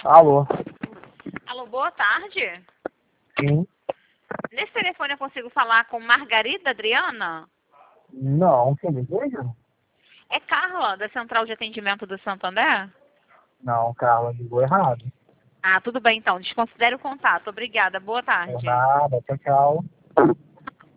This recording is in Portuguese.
Alô? Alô, boa tarde. Sim? Nesse telefone eu consigo falar com Margarida Adriana? Não, quem deseja? É Carla, da Central de Atendimento do Santander? Não, Carla, ligou errado. Ah, tudo bem então. Desconsidere o contato. Obrigada. Boa Por tarde. nada, tchau, tchau.